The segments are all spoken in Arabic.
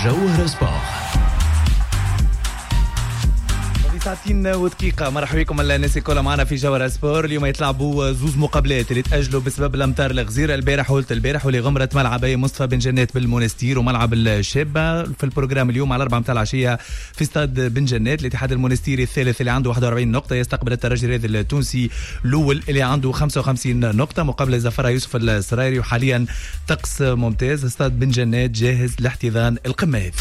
جوهر سبور. ساعتين ودقيقة. مرحبا بكم الناس كلها معنا في جوهر سبور. اليوم يتلعبوا زوز مقابلات اللي تأجلوا بسبب الأمطار الغزيرة البارح ولت البارح، واللي غمرت ملعبي مصطفى بن جنات بالمونستير وملعب الشابة. في البروجرام اليوم على 4 متاع العشية في استاد بن جنات الاتحاد المونستيري الثالث اللي عنده 41 نقطة يستقبل الترجي الرياضي التونسي الأول اللي عنده 55 نقطة مقابل زفرة يوسف السرايري. وحاليا طقس ممتاز، استاد بن جنات جاهز لاحتضان القمة هذه.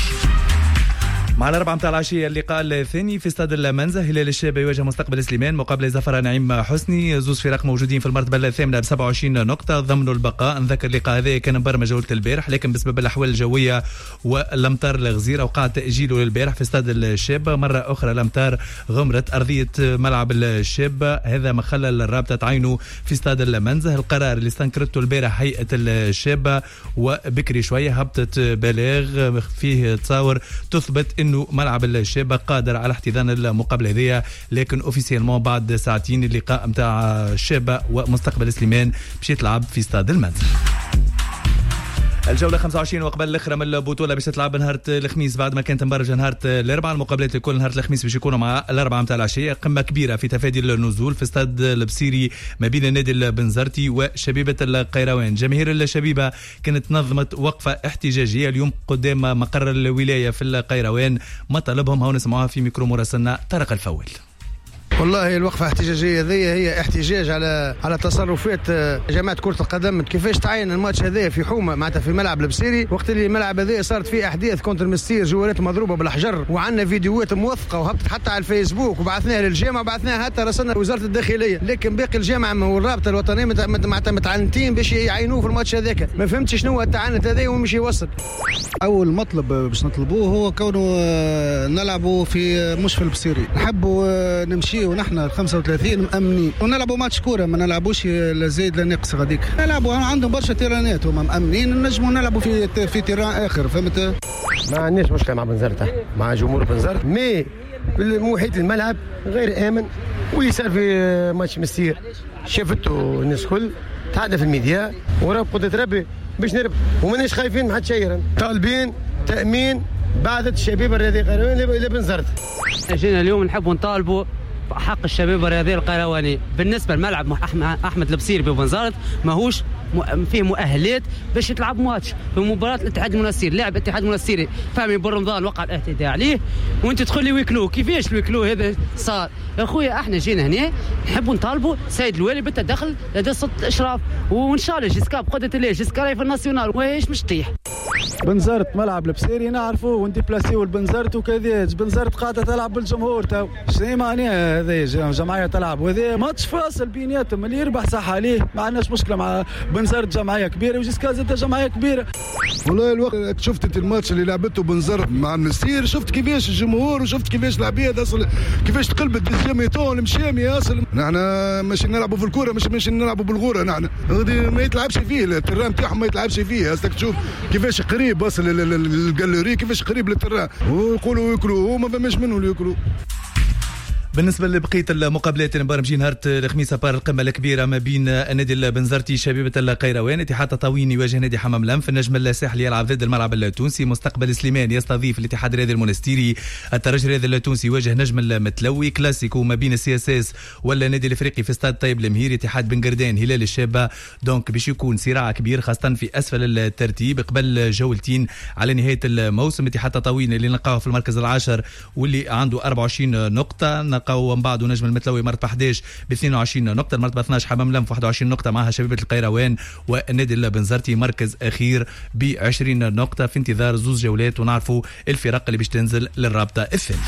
مع 4 متاع العشية اللقاء الثاني في استاد المنزه، هلال الشابة يواجه مستقبل سليمان مقابل زفرة نعيم حسني. زوز فرق موجودين في المرتبة الثامنة ب 27 نقطة ضمنوا البقاء. نذكر اللقاء هذا كان مبرمج ولت البارح، لكن بسبب الأحوال الجوية والأمطار الغزيرة وقع تأجيله للبارح في استاد الشابة. مرة أخرى الأمطار غمرت أرضية ملعب الشابة، هذا ما خلى الرابطة تعينه في استاد المنزه. القرار اللي استنكرته البارح هيئة الشابة وبكري شوية هبطت بلاغ فيه تصاور تثبت انه ملعب الشابة قادر على احتضان المقابله هذه، لكن اوفيسيلمون بعد ساعتين اللقاء نتاع الشابة ومستقبل سليمان باش يتلعب في استاد المنزل. الجولة 25 وقبل الأخرى من البطولة باش تلعب نهار الخميس بعد ما كانت مبرجة نهار الأربعاء. المقابلات الكل نهار الخميس باش يكونوا مع 4 متاع العشية. قمة كبيرة في تفادي النزول في استاد البصيري ما بين النادي البنزرتي وشبيبة القيروان. جماهير الشبيبة كانت نظمت وقفة احتجاجية اليوم قدام مقر الولاية في القيروان. مطالبهم هون نسمعوها في ميكرو مراسلنا طارق الفول. والله الوقفة الاحتجاجية هي احتجاج على تصرفات جماعة كرة القدم. كيفاش تعين الماتش هذا في حومة معناتها في ملعب البصيري، وقت اللي الملعب هذا صارت فيه احداث كونتر مستير، جوالات مضروبة بالحجر، وعندنا فيديوهات موثقة وهبطت حتى على الفيسبوك وبعثناها للجامعة وبعثناها حتى رسلنا وزارة الداخلية. لكن باقي الجامعة والرابطة الوطنية معناتها متعنتين باش يعينوه في الماتش هذاك. ما فهمتش شنو التعنت هذا ومش يوصل. أول مطلب باش نطلبوه هو كونه نلعبوا في مش في البصيري، نحبوا نمشي ونحن 35 مأمنين ونلعبوا ماتش كوره، ما نلعبوش لا زايد لا ناقص غاديك. نلعبوا عندهم برشا تيرانات وما مأمنين، نجموا نلعبوا في تيران اخر. فهمت؟ ما عندناش مشكله مع بنزرته، مع جمهور بنزرت، مي محيط الملعب غير امن. واللي صار في ماتش مستير شافته الناس كل تحدث في الميديا، ورب قدرة ربي باش نربح وماناش خايفين من حد شيء. طالبين تأمين بعد الشباب الرياضي القيرواني اللي بنزرت. جينا اليوم نحبوا نطالبوا حق الشباب الرياضي القيرواني. بالنسبه لملعب احمد البصيري ببنزرت ماهوش فيه مؤهلات باش يتلعب ماتش في مباراه الاتحاد المنستيري. لاعب الاتحاد المنستيري فهمي برمضان وقع الاعتداء عليه، وانت تدخل لي ويكلو. كيفاش الويكلو هذا صار يا خويا؟ احنا جينا هنا نحبوا نطالبوا سيد الوالي بالتدخل لدى سلطه الاشراف، وان شاء الله جيسكا بقدره الله جيسكا في الناسيونال وهيش مش تطيح. بنزرت ملعب البصيري نعرفوه ونديبلاسيو البنزرت وكذا. بنزرت قاعده تلعب بالجمهور تو شنو معناها هذا جمعيه تلعب، وهذا ماتش فاصل بيناتهم اللي يربح صح عليه. ما عندناش مشكله مع بنزرت، جمعيه كبيره وجيسكا زادت جمعيه كبيره. والله الوقت شفت انت الماتش اللي لعبته بنزرت مع المستير، شفت كيفاش الجمهور وشفت كيفاش العباد اصلا كيفاش تقلبت بالجيميتون المشامي. اصلا نحن ماشي نلعبوا في الكوره، ماشي نلعبوا بالغوره. نحن ما يتلعبش فيه الترام تاعهم، ما يتلعبش فيه. اصلك تشوف كيفاش قريب اصلا الجاليري، كيفاش قريب للترام، ويقولوا ياكلوا وما فماش منهم اللي ياكلوا. بالنسبه لبقيه المقابلات اللي مبارمجين نهار الخميس بار القمه الكبيره ما بين النادي البنزرتي شبيبه القيروان. اتحاد تطاوين يواجه نادي حمام لنف. النجم الساحلي يلعب ضد الملعب التونسي. مستقبل سليمان يستضيف الاتحاد الرياضي المونستيري. الترجي الرياضي التونسي يواجه نجم المتلوي. كلاسيكو ما بين السي اس اس ولا النادي الافريقي في استاد طيب المهير. اتحاد بن قردان هلال الشابه. دونك باش يكون صراع كبير خاصه في اسفل الترتيب قبل جولتين على نهايه الموسم. اتحاد تطاوين اللي نلقاه في المركز العاشر واللي عنده 24 نقطه. ومن بعده نجم المتلوي مرتبه 11 ب 22 نقطه. المرتبه 12 حمام لنف 21 نقطه معها شبيبه القيروان. والنادي البنزرتي مركز اخير ب 20 نقطه في انتظار زوز جولات ونعرفوا الفرق اللي باش تنزل للرابطه الثانيه.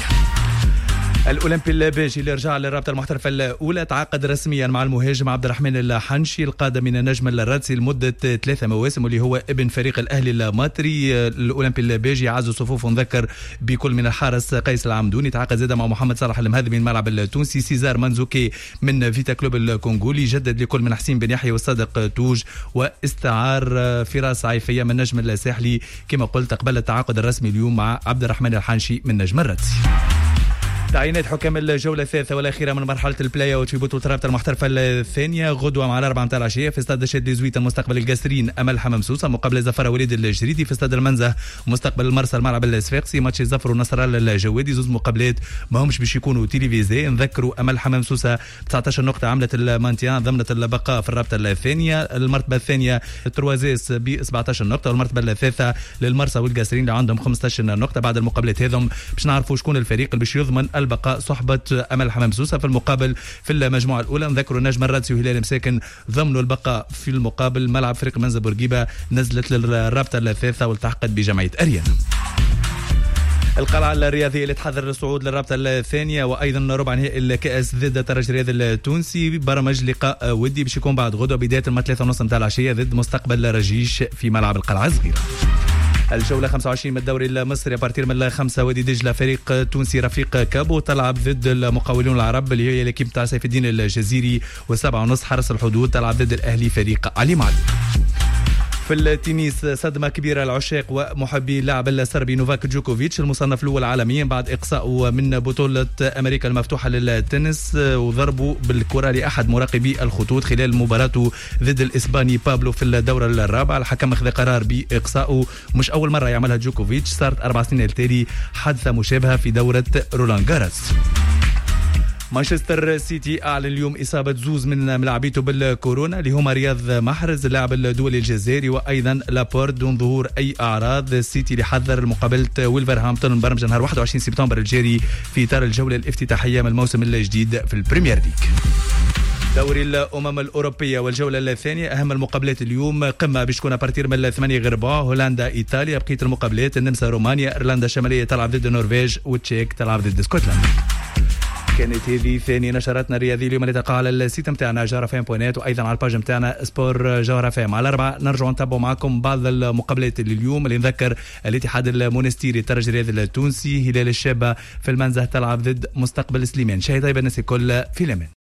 الأولمبي الباجي اللي رجع للرابطة المحترفة الأولى تعاقد رسميا مع المهاجم عبد الرحمن الحنشي القادم من النجم الرادسي لمدة 3 مواسم، واللي هو ابن فريق الأهلي الماطري. الأولمبي الباجي عزو صفوف نذكر بكل من الحارس قيس العمدوني. تعاقد زاد مع محمد صالح المهذبي من الملعب التونسي. سيزار منزوكي من فيتا كلوب الكونغولي. جدد لكل من حسين بن يحيى والصادق توج. واستعار فراس عيفية من النجم الساحلي كما قلت قبل التعاقد الرسمي اليوم مع عبد الرحمن الحنشي من نجم الرادسي. تعيينات حكام الجولة الثالثة والأخيرة من مرحلة البلاي أوت في بطولة رابطة المحترفة الثانية غدوة مع 4 متاع العشية في استاد شاد ديزويت المستقبل القاسرين أمل حمام سوسة مقابل زفر وليد الجريدي في استاد المنزه مستقبل المرسى الملعب الصفاقسي. ماتش زفر ونصر الله الجوادي زوز مقابلات ما همش باش يكونوا تيليفيزي. نذكروا أمل حمام سوسة 19 نقطة عملت المانتيان ضمنت البقاء في الرابطة الثانية. المرتبة الثانية التروازيس ب 17 نقطة والمرتبة الثالثة للمرسى والقاسرين اللي عندهم 15 نقطة. بعد المقابلات هذم باش نعرفوا شكون الفريق اللي باش يضمن البقاء صحبة أمل حمام سوسة في المقابل في المجموعة الأولى. نذكروا نجم الرادسي وهلال مساكن ضمنوا البقاء في المقابل. ملعب فريق منزل بورقيبة نزلت للرابطة الثالثة والتحقت بجمعية أريانا. القلعة الرياضية اللي تحضر للصعود للرابطة الثانية وأيضا ربع نهائي الكأس ضد الترجي الرياضي التونسي. برمج لقاء ودي باش يكون بعد غدوة بداية 3:30 متاع العشية ضد مستقبل رجيش في ملعب القلعة الصغيرة. الجولة 25 من الدوري المصري بارتير من 5 وادي دجلة فريق تونسي رفيق كابو تلعب ضد المقاولون العرب اللي هي ليكيب تاع سيف الدين الجزيري و7:30 حرس الحدود تلعب ضد الأهلي فريق علي معلم. في التنس صدمة كبيرة للعشاق ومحبي اللاعب السربي نوفاك جوكوفيتش المصنف الأول عالميا بعد إقصائه من بطولة أمريكا المفتوحة للتنس وضربه بالكرة لأحد مراقبي الخطوط خلال مباراته ضد الإسباني بابلو في الدورة الرابعة. الحكم أخذ قرار بإقصائه مش أول مرة يعملها جوكوفيتش صارت 4 سنين التالي حادثة مشابهة في دورة رولان جاروس. مانشستر سيتي أعلن اليوم إصابة زوز من ملاعبيته بالكورونا اللي هما رياض محرز اللاعب الدولي الجزائري وأيضا لابورت دون ظهور أي أعراض. السيتي اللي حذر مقابلة ويلفرهامبتون برمجة نهار 21 سبتمبر الجاري في إطار الجولة الافتتاحية من الموسم الجديد في البريمير ليج. دوري الأمم الأوروبية والجولة الثانية أهم المقابلات اليوم قمة باش تكون بارتير من 8 غرباء هولندا إيطاليا. بقية المقابلات النمسا رومانيا إيرلندا الشمالية تلعب ضد النرويج والتشيك تلعب ضد اسكتلندا. كانت هذه ثاني نشراتنا الرياضية اليوم اللي تقع على السيت متاعنا جوهرفم.net وأيضا على الباج متاعنا سبور جوهرفم. على 4 نرجع نتابعوا معكم بعض المقابلات اللي اليوم اللي نذكر الاتحاد المونستيري الترجي الرياضي التونسي هلال الشابة في المنزه تلعب ضد مستقبل سليمان. شاهد طيب الناس الكل في الأمان.